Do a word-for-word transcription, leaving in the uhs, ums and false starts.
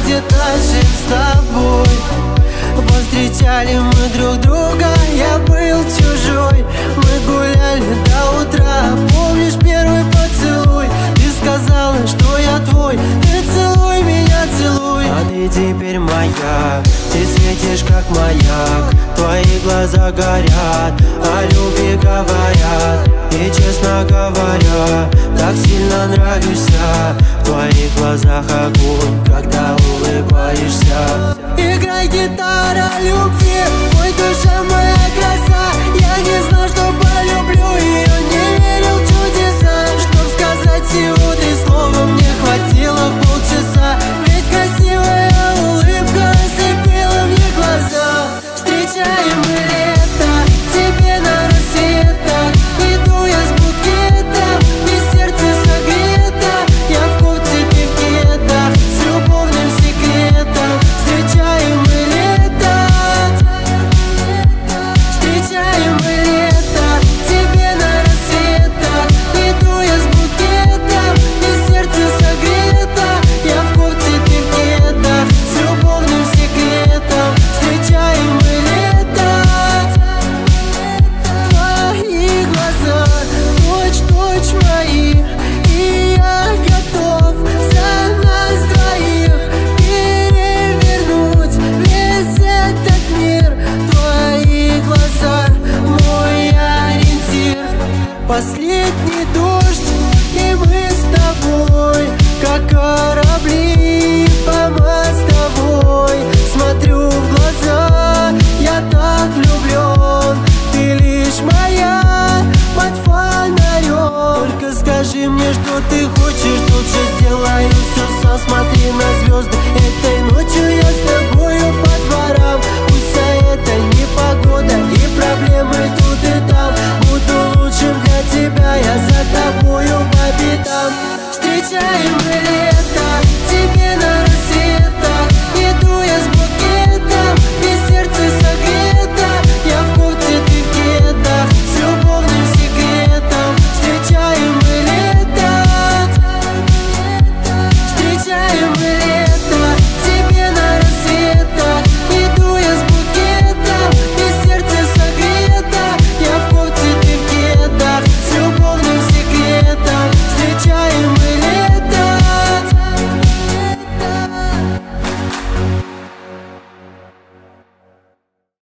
будет дальше с тобой? Повстречали мы друг друга, я был чужой. Мы гуляли до утра, помнишь первый поцелуй? Ты сказала, что я твой, ты целуй меня, целуй. А ты теперь моя, ты светишь как маяк. Твои глаза горят, о любви говорят. И честно говоря, так сильно нравишься. В твоих глазах огонь, когда улыбаешься. Играй, гитара любви, ой, душа моя краса. Я не знал, что полюблю ее, не верил в чудеса. Чтоб сказать всего три слова, мне хватило полчаса. Ведь красивая улыбка ослепила мне глаза. Встречаем мы лето, тебе на рассветах. Иду я с букетом, и сердце согрето. Я в кофте и в кедах, с любовным секретом. Встречаем мы лето, встречаем мы лето, тебе на рассветах. Иду я с букетом, и сердце согрето. Я в кофте, ты в кедах, с любовным секретом. Встречаем мы лето. Твои глаза точь-точь мои, и я готов за нас двоих перевернуть весь этот мир. Твои глаза мой ориентир. Последний дождь, и мы с тобой, как корабли по мостовой. Смотрю в глаза, я так влюблен. Ты лишь моя под фонарем. Только скажи мне, что ты хочешь, тут же сделаю все сам. Смотри на звезды, этой ночью я с тобою по дворам. Пусть за это непогода и проблемы тут и там. Буду лучшим для тебя, я за тобою по пятам. Встречаем